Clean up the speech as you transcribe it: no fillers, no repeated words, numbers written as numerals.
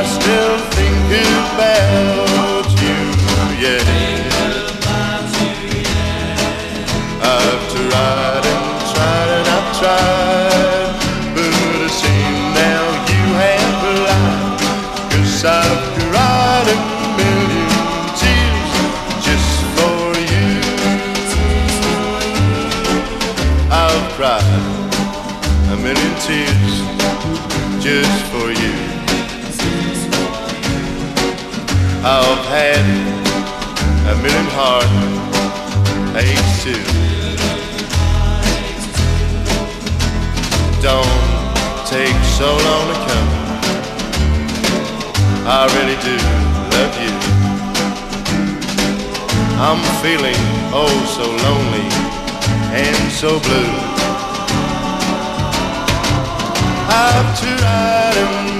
still think about you, yeah. I've tried and tried and I've tried, but it seems now you have lied. 'Cause I've cried a million tears just for you. I've cried a million tears just for you. I've had a million heartaches too. Don't take so long to come. I really do love you. I'm feeling oh so lonely and so blue. I've tried and